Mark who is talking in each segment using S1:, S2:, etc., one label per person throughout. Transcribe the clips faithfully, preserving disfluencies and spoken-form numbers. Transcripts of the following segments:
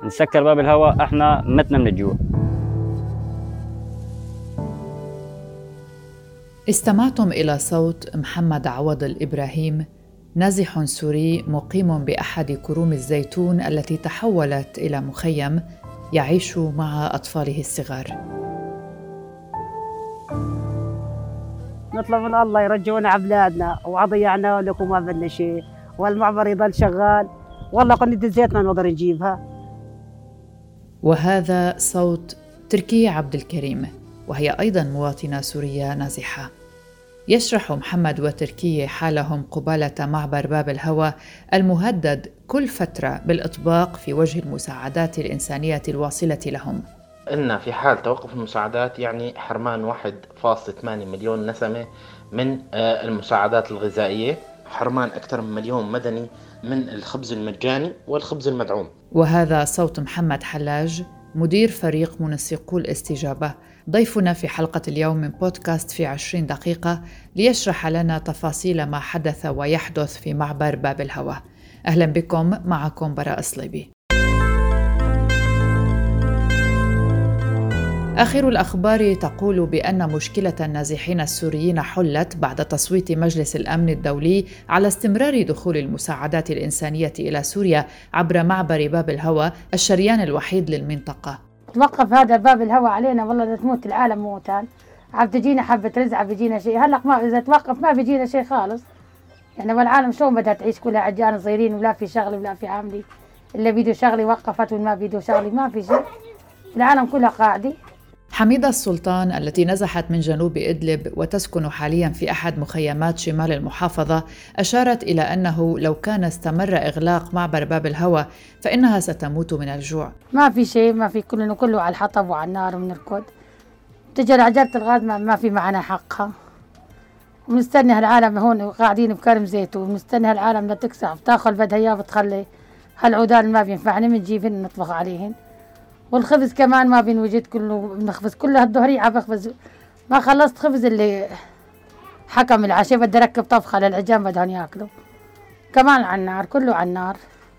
S1: نسكر باب الهواء، احنا متنا من الجوع.
S2: استمعتم إلى صوت محمد عوض الإبراهيم، نازح سوري مقيم بأحد كروم الزيتون التي تحولت إلى مخيم يعيش مع أطفاله الصغار.
S3: نطلب من الله يرجعونا عبلادنا وعضيعنا لكم ما بدنا شيء، والمعبر يضل شغال، والله قنية الزيت ما نقدر نجيبها.
S2: وهذا صوت تركية عبد الكريم، وهي أيضاً مواطنة سورية نازحة. يشرح محمد وتركية حالهم قبالة معبر باب الهوى المهدد كل فترة بالإطباق في وجه المساعدات الإنسانية الواصلة لهم.
S4: إن في حال توقف المساعدات يعني حرمان واحد فاصلة ثمانية مليون نسمة من المساعدات الغذائية، حرمان أكثر من مليون مدني من الخبز المجاني والخبز المدعوم.
S2: وهذا صوت محمد حلاج، مدير فريق منسقو الاستجابة، ضيفنا في حلقة اليوم من بودكاست في عشرين دقيقة ليشرح لنا تفاصيل ما حدث ويحدث في معبر باب الهوى. أهلا بكم، معكم براء صليبي. آخر الأخبار تقول بأن مشكلة النازحين السوريين حلت بعد تصويت مجلس الأمن الدولي على استمرار دخول المساعدات الإنسانية إلى سوريا عبر معبر باب الهوى، الشريان الوحيد للمنطقة.
S5: توقف هذا باب الهوى علينا، والله تموت العالم موتان، عم تجينا حبة رزق، عم بيجينا شيء. هلأ ما إذا توقف ما بيجينا شيء خالص يعني، والعالم شلون بدها تعيش؟ كلها عجان صغيرين ولا في شغل ولا في عاملي، اللي بيدو شغلي وقفت والما بيدو شغلي ما في شيء، العالم كلها قاعدة.
S2: حميدة السلطان التي نزحت من جنوب إدلب وتسكن حالياً في أحد مخيمات شمال المحافظة أشارت إلى أنه لو كان استمر إغلاق معبر باب الهوى فإنها ستموت من الجوع.
S5: ما في شيء، ما في، كله كله على الحطب وعلى النار وبنركض، تجي عجلة الغاز ما, ما في معنا حقها، ونستنى هالعالم هون قاعدين بكرم زيتون، ونستنى هالعالم لا تكسع تاخذ بدها اياه بتخلي هالعودان ما بينفعني بنجيبهن نطبخ عليهن، والخبز كمان ما بينوجد، كله بنخبز كله هالظهرية عم بخبز، ما خلصت خبز اللي حكم العشاء بدي اركب طبخة للعجام بدهم ياكلوا كمان على النار، كله على النار،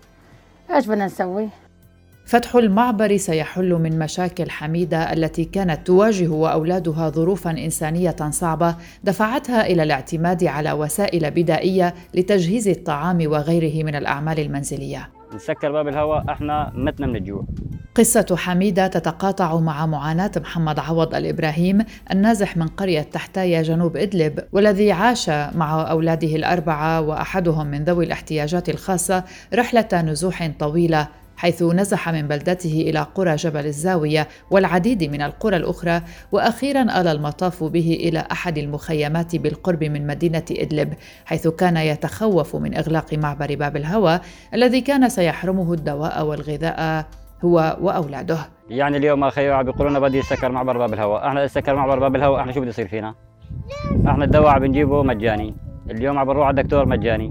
S5: ايش بدنا نسوي؟
S2: فتح المعبر سيحل من مشاكل حميدة التي كانت تواجه وأولادها ظروفاً إنسانية صعبة دفعتها إلى الاعتماد على وسائل بدائية لتجهيز الطعام وغيره من الأعمال المنزلية.
S1: نسكر باب الهواء، احنا متنا من الجوع.
S2: قصة حميدة تتقاطع مع معاناة محمد عوض الإبراهيم النازح من قرية تحتايا جنوب إدلب، والذي عاش مع أولاده الأربعة وأحدهم من ذوي الاحتياجات الخاصة رحلة نزوح طويلة، حيث نزح من بلدته إلى قرى جبل الزاوية والعديد من القرى الأخرى، وأخيراً آل المطاف به إلى أحد المخيمات بالقرب من مدينة إدلب، حيث كان يتخوف من إغلاق معبر باب الهوى الذي كان سيحرمه الدواء والغذاء هو وأولاده.
S1: يعني اليوم اخي عم بيقولوا لنا بدي يسكر معبر باب الهواء، احنا سكر معبر باب الهواء، احنا شو بده يصير فينا؟ احنا الدواء عم بنجيبه مجاني، اليوم عم بنروح على الدكتور مجاني،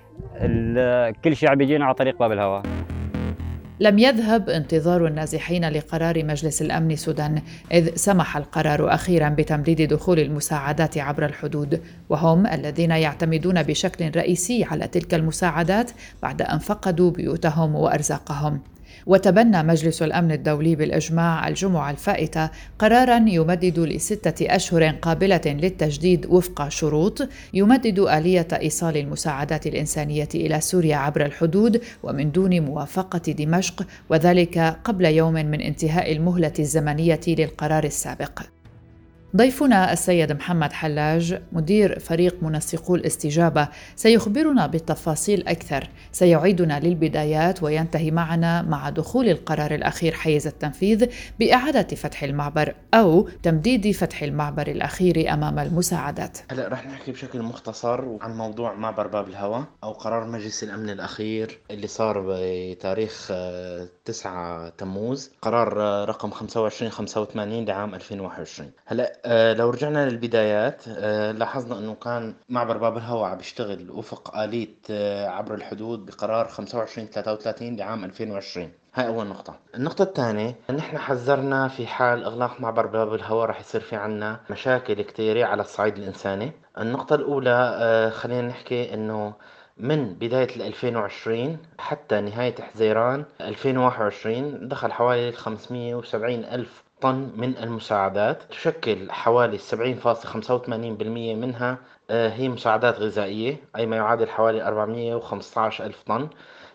S1: كل شيء عم بيجينا على طريق باب الهواء.
S2: لم يذهب انتظار النازحين لقرار مجلس الأمن السودان، إذ سمح القرار أخيراً بتمديد دخول المساعدات عبر الحدود، وهم الذين يعتمدون بشكل رئيسي على تلك المساعدات بعد أن فقدوا بيوتهم وأرزاقهم. وتبنى مجلس الأمن الدولي بالإجماع الجمعة الفائتة قراراً يمدد لستة أشهر قابلة للتجديد وفق شروط، يمدد آلية إيصال المساعدات الإنسانية إلى سوريا عبر الحدود ومن دون موافقة دمشق، وذلك قبل يوم من انتهاء المهلة الزمنية للقرار السابق. ضيفنا السيد محمد حلاج، مدير فريق منسقو الاستجابة، سيخبرنا بالتفاصيل أكثر، سيعيدنا للبدايات وينتهي معنا مع دخول القرار الأخير حيز التنفيذ بإعادة فتح المعبر أو تمديد فتح المعبر الأخير أمام المساعدات.
S4: هلا رح نحكي بشكل مختصر عن موضوع معبر باب الهوى أو قرار مجلس الأمن الأخير اللي صار بتاريخ تسعة تموز، قرار رقم خمسة وعشرين خمسة وثمانين لعام ألفين وواحد وعشرين. هلا أه لو رجعنا للبدايات أه لاحظنا أنه كان معبر باب الهوى عم بيشتغل وفق آلية أه عبر الحدود بقرار خمسة وعشرين ثلاثة وثلاثين لعام ألفين وعشرين. هاي أول نقطة. النقطة الثانية، نحن حذرنا في حال إغلاق معبر باب الهوى رح يصير في عنا مشاكل كتيرة على الصعيد الإنساني. النقطة الأولى أه خلينا نحكي أنه من بداية ألفين وعشرين حتى نهاية حزيران ألفين وواحد وعشرين دخل حوالي خمسمئة وسبعين ألف طن من المساعدات، تشكل حوالي سبعين فاصلة خمسة وثمانين بالمئة منها هي مساعدات غذائية، أي ما يعادل حوالي أربعمئة وخمسة عشر ألف طن.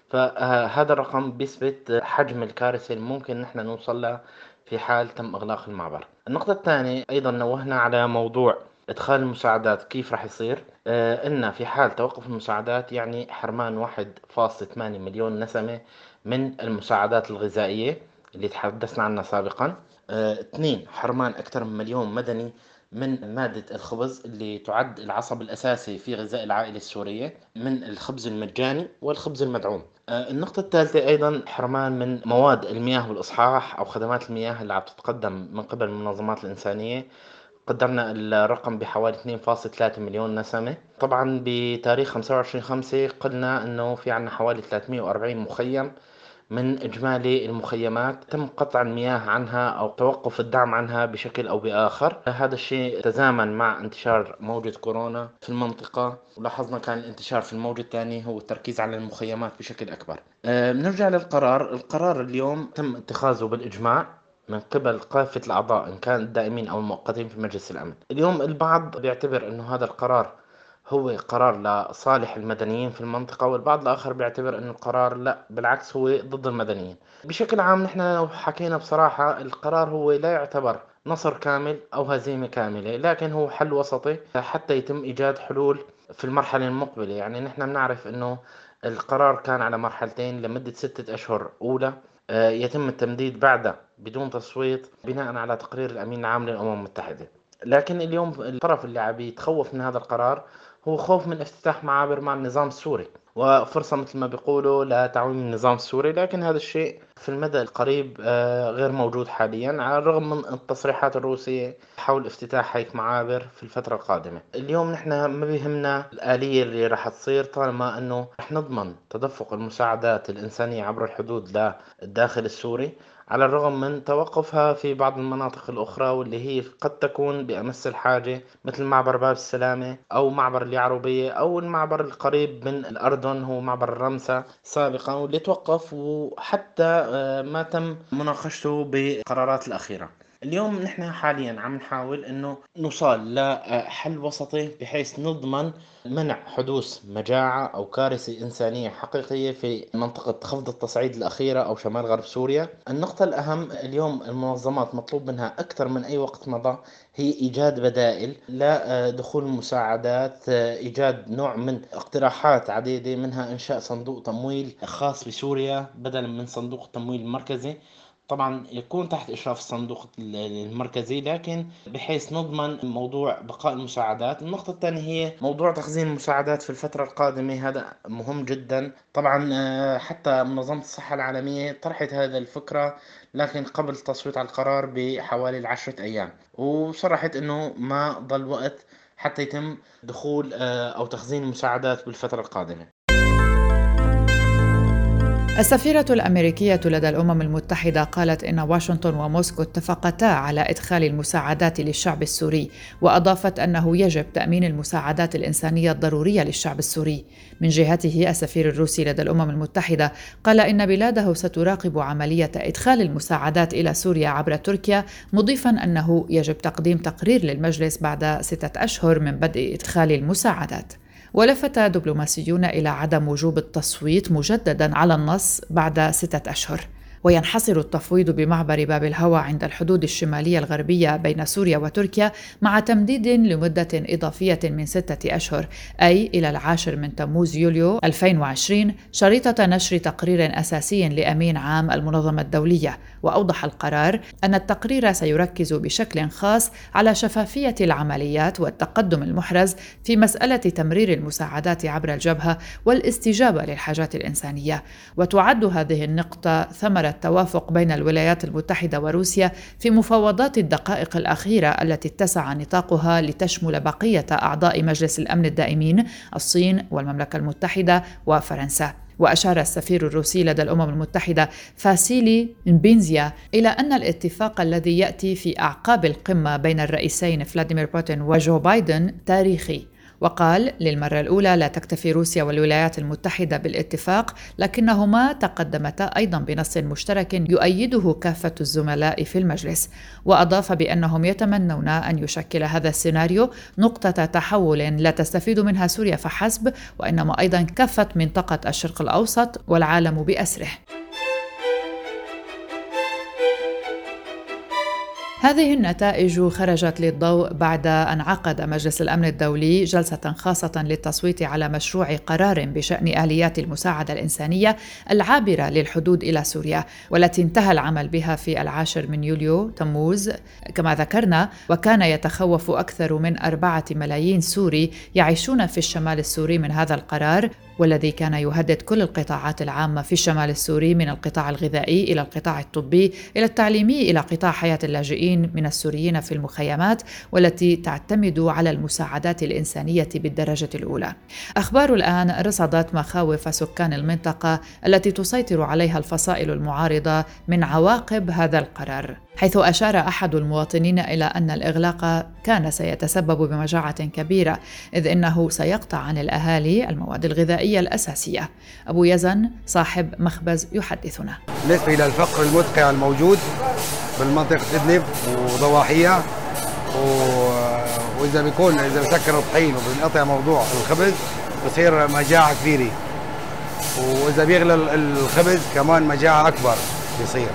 S4: فهذا الرقم بيثبت حجم الكارثة اللي ممكن نحن نوصل لها في حال تم إغلاق المعبر. النقطة الثانية أيضا نوهنا على موضوع إدخال المساعدات كيف راح يصير. آه إن في حال توقف المساعدات يعني حرمان واحد فاصلة ثمانية مليون نسمة من المساعدات الغذائية اللي تحدثنا عنها سابقا. آه اثنين، حرمان أكثر من مليون مدني من مادة الخبز اللي تعد العصب الأساسي في غذاء العائلة السورية، من الخبز المجاني والخبز المدعوم. آه النقطة الثالثة أيضا حرمان من مواد المياه والإصحاح أو خدمات المياه اللي عم تتقدم من قبل المنظمات الإنسانية، قدرنا الرقم بحوالي اثنين فاصلة ثلاثة مليون نسمة. طبعا بتاريخ خمسة وعشرين خمسة قلنا أنه في عنا حوالي ثلاثمئة وأربعين مخيم من إجمالي المخيمات تم قطع المياه عنها أو توقف الدعم عنها بشكل أو بآخر. هذا الشيء تزامن مع انتشار موجة كورونا في المنطقة، ولاحظنا كان الانتشار في الموجة الثانية هو التركيز على المخيمات بشكل أكبر. أه بنرجع للقرار. القرار اليوم تم اتخاذه بالإجماع من قبل كافة الأعضاء إن كان الدائمين أو المؤقتين في مجلس الأمن. اليوم البعض بيعتبر أنه هذا القرار هو قرار لصالح المدنيين في المنطقة، والبعض الآخر بيعتبر أن القرار لا بالعكس هو ضد المدنيين. بشكل عام نحن لو حكينا بصراحة القرار هو لا يعتبر نصر كامل أو هزيمة كاملة، لكن هو حل وسطي حتى يتم إيجاد حلول في المرحلة المقبلة. يعني نحن بنعرف أنه القرار كان على مرحلتين لمدة ستة أشهر أولى، يتم التمديد بعدها بدون تصويت بناء على تقرير الأمين العام للأمم المتحدة. لكن اليوم الطرف اللي عم يتخوف من هذا القرار هو خوف من افتتاح معابر مع النظام السوري، وفرصة مثل ما بيقولوا لتعويم النظام السوري. لكن هذا الشيء في المدى القريب غير موجود حاليا، على الرغم من التصريحات الروسية حول افتتاح هيك معابر في الفترة القادمة. اليوم نحن ما بيهمنا الآلية اللي راح تصير طالما أنه رح نضمن تدفق المساعدات الإنسانية عبر الحدود للداخل السوري، على الرغم من توقفها في بعض المناطق الأخرى واللي هي قد تكون بأمس الحاجة، مثل معبر باب السلامة أو معبر اليعروبية أو المعبر القريب من الأردن هو معبر الرمسة سابقا، واللي توقف وحتى ما تم مناقشته بقرارات الأخيرة. اليوم نحن حاليا عم نحاول انه نوصل لحل وسطي بحيث نضمن منع حدوث مجاعة او كارثة انسانية حقيقية في منطقة خفض التصعيد الاخيرة او شمال غرب سوريا. النقطة الاهم اليوم المنظمات مطلوب منها اكثر من اي وقت مضى هي ايجاد بدائل لدخول المساعدات، ايجاد نوع من اقتراحات عديدة، منها انشاء صندوق تمويل خاص بسوريا بدلا من صندوق التمويل المركزي، طبعا يكون تحت إشراف الصندوق المركزي، لكن بحيث نضمن موضوع بقاء المساعدات. النقطة الثانية هي موضوع تخزين المساعدات في الفترة القادمة، هذا مهم جدا. طبعا حتى منظمة الصحة العالمية طرحت هذه الفكرة لكن قبل التصويت على القرار بحوالي العشرة أيام، وصرحت أنه ما ضل وقت حتى يتم دخول أو تخزين المساعدات بالفترة القادمة.
S2: السفيرة الأمريكية لدى الأمم المتحدة قالت إن واشنطن وموسكو اتفقتا على إدخال المساعدات للشعب السوري، وأضافت أنه يجب تأمين المساعدات الإنسانية الضرورية للشعب السوري. من جهته السفير الروسي لدى الأمم المتحدة قال إن بلاده ستراقب عملية إدخال المساعدات إلى سوريا عبر تركيا، مضيفاً أنه يجب تقديم تقرير للمجلس بعد ستة أشهر من بدء إدخال المساعدات. ولفت دبلوماسيون إلى عدم وجوب التصويت مجدداً على النص بعد ستة أشهر. وينحصر التفويض بمعبر باب الهوى عند الحدود الشمالية الغربية بين سوريا وتركيا، مع تمديد لمدة إضافية من ستة أشهر، أي إلى العاشر من تموز يوليو ألفين وعشرين، شريطة نشر تقرير أساسي لأمين عام المنظمة الدولية. وأوضح القرار أن التقرير سيركز بشكل خاص على شفافية العمليات والتقدم المحرز في مسألة تمرير المساعدات عبر الجبهة والاستجابة للحاجات الإنسانية. وتعد هذه النقطة ثمرة التوافق بين الولايات المتحدة وروسيا في مفاوضات الدقائق الأخيرة التي اتسع نطاقها لتشمل بقية أعضاء مجلس الأمن الدائمين، الصين والمملكة المتحدة وفرنسا. وأشار السفير الروسي لدى الأمم المتحدة فاسيلي نبينزيا إلى أن الاتفاق الذي يأتي في أعقاب القمة بين الرئيسين فلاديمير بوتين وجو بايدن تاريخي، وقال للمرة الأولى لا تكتفي روسيا والولايات المتحدة بالاتفاق، لكنهما تقدمتا أيضا بنص مشترك يؤيده كافة الزملاء في المجلس. وأضاف بأنهم يتمنون أن يشكل هذا السيناريو نقطة تحول لا تستفيد منها سوريا فحسب، وإنما أيضا كافة منطقة الشرق الأوسط والعالم بأسره. هذه النتائج خرجت للضوء بعد أن عقد مجلس الأمن الدولي جلسة خاصة للتصويت على مشروع قرار بشأن آليات المساعدة الإنسانية العابرة للحدود إلى سوريا، والتي انتهى العمل بها في العاشر من يوليو تموز كما ذكرنا. وكان يتخوف أكثر من أربعة ملايين سوري يعيشون في الشمال السوري من هذا القرار، والذي كان يهدد كل القطاعات العامة في الشمال السوري، من القطاع الغذائي إلى القطاع الطبي إلى التعليمي إلى قطاع حياة اللاجئين من السوريين في المخيمات، والتي تعتمد على المساعدات الإنسانية بالدرجة الأولى. أخبار الآن رصدت مخاوف سكان المنطقة التي تسيطر عليها الفصائل المعارضة من عواقب هذا القرار، حيث أشار أحد المواطنين إلى أن الإغلاق كان سيتسبب بمجاعة كبيرة، إذ إنه سيقطع عن الأهالي المواد الغذائية الأساسية. أبو يزن صاحب مخبز يحدثنا.
S6: بالنسبة إلى الفقر المدقع الموجود بالمنطقة إدلب وضواحيها، وإذا بيكون إذا بسكر الطحين وبنقطع موضوع الخبز بصير مجاعة كبيرة، وإذا بيغلى الخبز كمان مجاعة أكبر بيصير.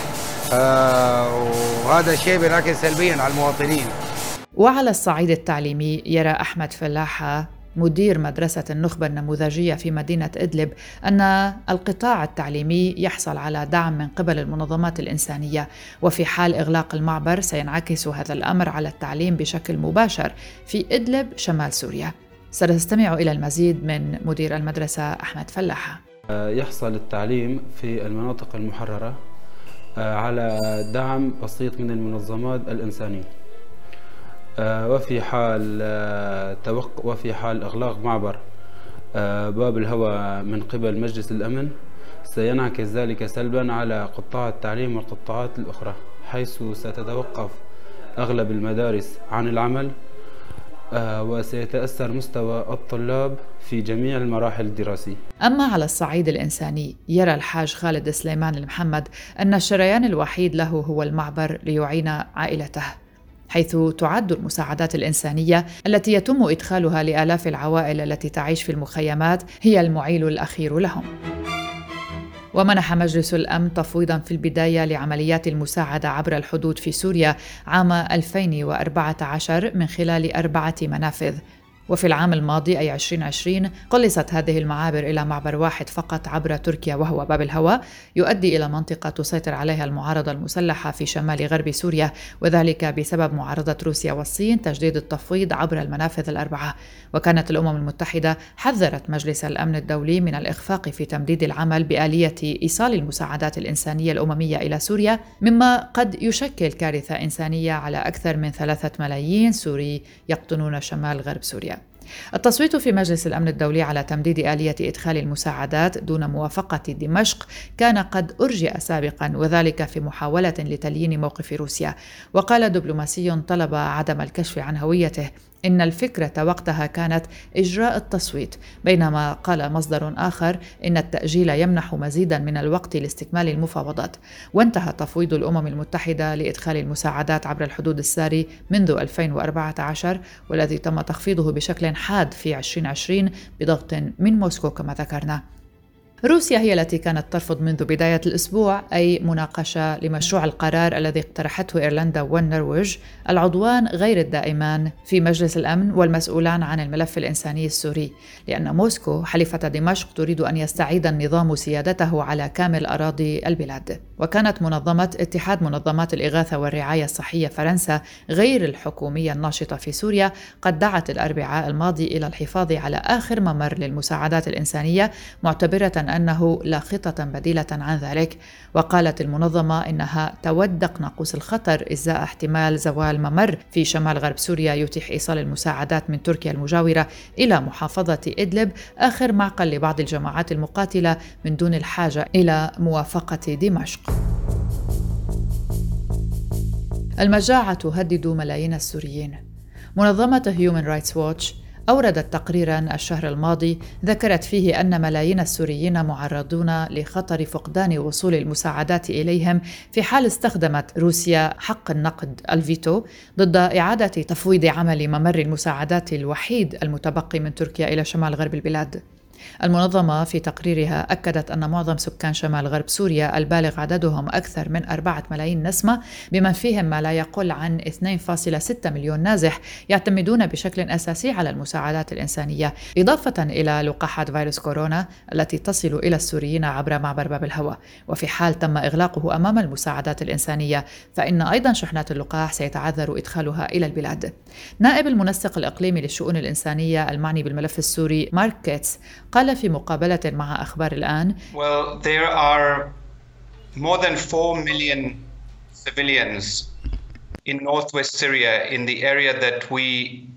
S6: آه وهذا الشيء بينعكس سلبيا على المواطنين.
S2: وعلى الصعيد التعليمي يرى أحمد فلاحة مدير مدرسة النخبة النموذجية في مدينة إدلب أن القطاع التعليمي يحصل على دعم من قبل المنظمات الإنسانية، وفي حال إغلاق المعبر سينعكس هذا الأمر على التعليم بشكل مباشر في إدلب شمال سوريا. سنستمع إلى المزيد من مدير المدرسة أحمد فلاحة.
S7: يحصل التعليم في المناطق المحررة على دعم بسيط من المنظمات الإنسانية، وفي حال توق وفي حال إغلاق معبر باب الهوى من قبل مجلس الأمن سينعكس ذلك سلبا على قطاع التعليم والقطاعات الأخرى، حيث ستتوقف أغلب المدارس عن العمل، وسيتأثر مستوى الطلاب في جميع المراحل الدراسية.
S2: أما على الصعيد الإنساني يرى الحاج خالد سليمان المحمد أن الشريان الوحيد له هو المعبر ليعين عائلته، حيث تعد المساعدات الإنسانية التي يتم إدخالها لآلاف العوائل التي تعيش في المخيمات هي المعيل الأخير لهم. ومنح مجلس الأمن تفويضاً في البداية لعمليات المساعدة عبر الحدود في سوريا عام ألفين وأربعة عشر من خلال أربعة منافذ، وفي العام الماضي أي عشرين عشرين قلصت هذه المعابر إلى معبر واحد فقط عبر تركيا وهو باب الهوى، يؤدي إلى منطقة تسيطر عليها المعارضة المسلحة في شمال غرب سوريا، وذلك بسبب معارضة روسيا والصين تجديد التفويض عبر المنافذ الأربعة. وكانت الأمم المتحدة حذرت مجلس الأمن الدولي من الإخفاق في تمديد العمل بآلية إيصال المساعدات الإنسانية الأممية إلى سوريا، مما قد يشكل كارثة إنسانية على أكثر من ثلاثة ملايين سوري يقطنون شمال غرب سوريا. التصويت في مجلس الأمن الدولي على تمديد آلية إدخال المساعدات دون موافقة دمشق كان قد أرجئ سابقا، وذلك في محاولة لتليين موقف روسيا. وقال دبلوماسي طلب عدم الكشف عن هويته إن الفكرة وقتها كانت إجراء التصويت، بينما قال مصدر آخر إن التأجيل يمنح مزيدا من الوقت لاستكمال المفاوضات. وانتهى تفويض الأمم المتحدة لإدخال المساعدات عبر الحدود الساري منذ ألفين وأربعة عشر، والذي تم تخفيضه بشكل حاد في عشرين عشرين بضغط من موسكو كما ذكرنا. روسيا هي التي كانت ترفض منذ بداية الأسبوع أي مناقشة لمشروع القرار الذي اقترحته إيرلندا والنرويج العضوان غير الدائمان في مجلس الأمن والمسؤولان عن الملف الإنساني السوري، لأن موسكو حليفة دمشق تريد أن يستعيد النظام سيادته على كامل أراضي البلاد. وكانت منظمة اتحاد منظمات الإغاثة والرعاية الصحية فرنسا غير الحكومية الناشطة في سوريا قد دعت الأربعاء الماضي إلى الحفاظ على آخر ممر للمساعدات الإنسانية، معتبرة أنه لا خطة بديلة عن ذلك. وقالت المنظمة إنها تودق ناقوس الخطر إزاء احتمال زوال ممر في شمال غرب سوريا يتيح إيصال المساعدات من تركيا المجاورة إلى محافظة إدلب، آخر معقل لبعض الجماعات المقاتلة من دون الحاجة إلى موافقة دمشق. المجاعة تهدد ملايين السوريين. منظمة هيومن رايتس ووتش أوردت تقريراً الشهر الماضي ذكرت فيه أن ملايين السوريين معرضون لخطر فقدان وصول المساعدات إليهم في حال استخدمت روسيا حق النقد الفيتو ضد إعادة تفويض عمل ممر المساعدات الوحيد المتبقي من تركيا إلى شمال غرب البلاد. المنظمة في تقريرها أكدت أن معظم سكان شمال غرب سوريا البالغ عددهم أكثر من أربعة ملايين نسمة بمن فيهم ما لا يقل عن اثنين فاصلة ستة مليون نازح يعتمدون بشكل أساسي على المساعدات الإنسانية، إضافة إلى لقاحات فيروس كورونا التي تصل إلى السوريين عبر معبر باب الهوى. وفي حال تم إغلاقه أمام المساعدات الإنسانية فإن أيضا شحنات اللقاح سيتعذر إدخالها إلى البلاد. نائب المنسق الإقليمي للشؤون الإنسانية المعني بالملف السوري مارك كيتس قال في مقابلة مع أخبار الآن:
S8: Well, there are more than four million civilians in northwest Syria in the area that we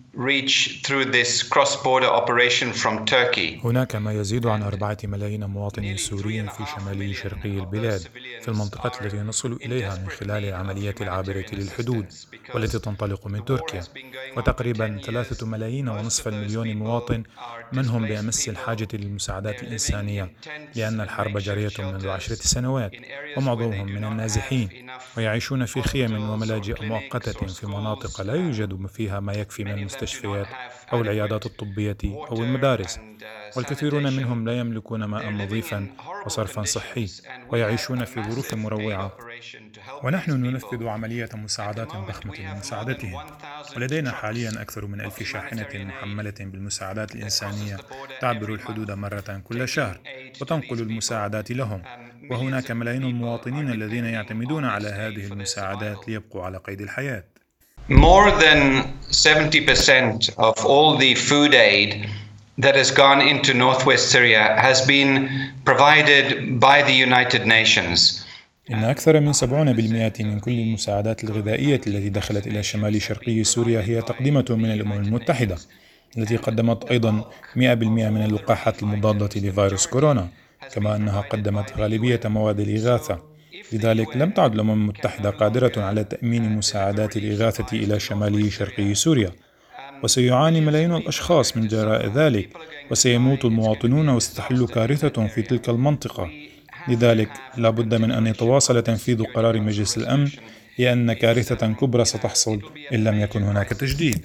S8: reach through this cross-border operation from Turkey.
S9: هناك ما يزيد عن أربعة ملايين مواطن سوري في شمال شرقي البلاد في المنطقة التي نصل إليها من خلال العملية العابرة للحدود والتي تنطلق من تركيا، وتقريبا ثلاثة ملايين ونصف المليون مواطن منهم بأمس الحاجة للمساعدات الإنسانية، لأن الحرب جارية منذ عشرة سنوات ومعظمهم من النازحين ويعيشون في خيم وملاجئ مؤقتة في مناطق لا يوجد فيها ما يكفي من المستشفيات أو العيادات الطبية أو المدارس، والكثيرون منهم لا يملكون ماء نظيفا وصرفا صحي ويعيشون في ظروف مروعة. ونحن ننفذ عملية مساعدات ضخمة لمساعدتهم، ولدينا حاليا أكثر من ألف شاحنة محملة بالمساعدات الإنسانية تعبر الحدود مرة كل شهر وتنقل المساعدات لهم، وهناك ملايين المواطنين الذين يعتمدون على هذه المساعدات ليبقوا على قيد الحياة.
S8: More than seventy percent of all the food aid that has gone into northwest Syria has been provided by the United Nations.
S9: إن أكثر من سبعين بالمئة من كل المساعدات الغذائية التي دخلت إلى شمال شرقي سوريا هي تقديمة من الأمم المتحدة، التي قدمت أيضا مئة بالمئة من اللقاحات المضادة لفيروس كورونا، كما أنها قدمت غالبية مواد الإغاثة. لذلك لم تعد الأمم المتحدة قادرة على تأمين مساعدات الإغاثة إلى شمال شرقي سوريا، وسيعاني ملايين الأشخاص من جراء ذلك، وسيموت المواطنون وستحل كارثة في تلك المنطقة. لذلك لا بد من أن يتواصل تنفيذ قرار مجلس الأمن، لأن كارثة كبرى ستحصل إن لم يكن هناك تجديد.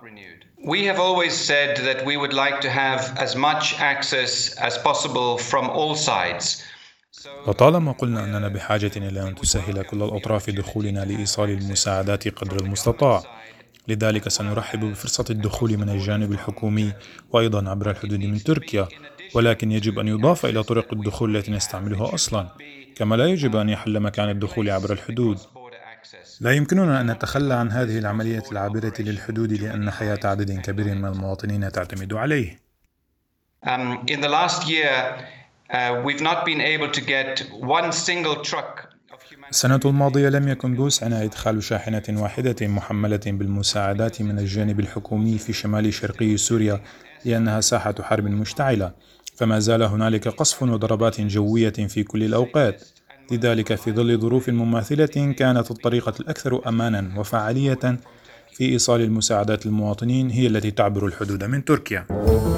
S8: We have always said that we would like to have as much access as possible from all sides.
S9: وطالما قلنا أننا بحاجة إلى أن تسهل كل الأطراف دخولنا لإيصال المساعدات قدر المستطاع، لذلك سنرحب بفرصة الدخول من الجانب الحكومي وأيضا عبر الحدود من تركيا، ولكن يجب أن يضاف إلى طرق الدخول التي نستعملها أصلا، كما لا يجب أن يحل مكان الدخول عبر الحدود. لا يمكننا أن نتخلى عن هذه العملية العابرة للحدود لأن حياة عدد كبير من المواطنين تعتمد عليه.
S8: Um, in the last year, uh, we've not been able to get one single truck.
S9: السنة الماضية لم يكن بوسعنا إدخال شاحنة واحدة محملة بالمساعدات من الجانب الحكومي في شمال شرقي سوريا لأنها ساحة حرب مشتعلة، فما زال هنالك قصف وضربات جوية في كل الأوقات. لذلك في ظل ظروف مماثلة كانت الطريقة الأكثر أمانا وفعالية في إيصال المساعدات للمواطنين هي التي تعبر الحدود من تركيا.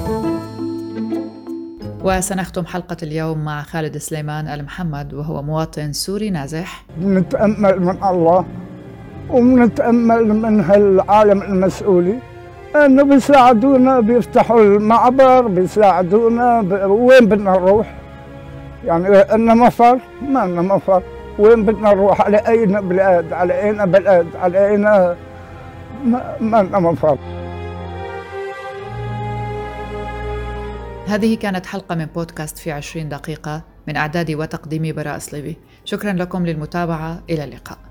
S2: وسنختم حلقة اليوم مع خالد سليمان المحمد وهو مواطن سوري نازح.
S10: نتأمل من الله ونتأمل من هالعالم المسؤولي أنه بيساعدونا، بيفتحوا المعبر، بيساعدونا. ب... وين بدنا نروح؟ يعني أننا مفر؟ ما لنا مفر. وين بدنا نروح؟ على أي بلاد؟ على أين بلاد؟ على أين؟ ما لنا مفر.
S2: هذه كانت حلقة من بودكاست في عشرين دقيقة من إعداد وتقديم براء صليبي. شكرا لكم للمتابعة، إلى اللقاء.